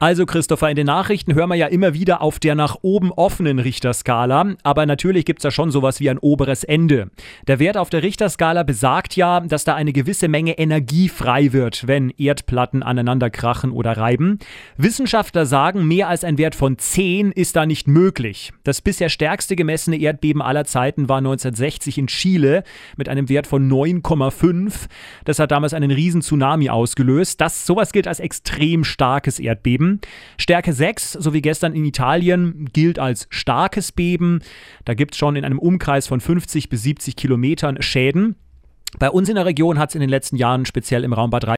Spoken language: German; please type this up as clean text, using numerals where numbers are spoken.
Also Christopher, in den Nachrichten hören wir ja immer wieder auf der nach oben offenen Richterskala, aber natürlich gibt es da schon sowas wie ein oberes Ende. Der Wert auf der Richterskala besagt ja, dass da eine gewisse Menge Energie frei wird, wenn Erdplatten aneinander krachen oder reiben. Wissenschaftler sagen, mehr als ein Wert von 10 ist da nicht möglich. Das bisher stärkste gemessene Erdbeben aller Zeiten war 1960 in Chile mit einem Wert von 9,5. Das hat damals einen riesen Tsunami ausgelöst. Sowas gilt als extrem starkes Erdbeben. Stärke 6, so wie gestern in Italien, gilt als starkes Beben. Da gibt es schon in einem Umkreis von 50 bis 70 Kilometern Schäden. Bei uns in der Region hat es in den letzten Jahren speziell im Raum Bad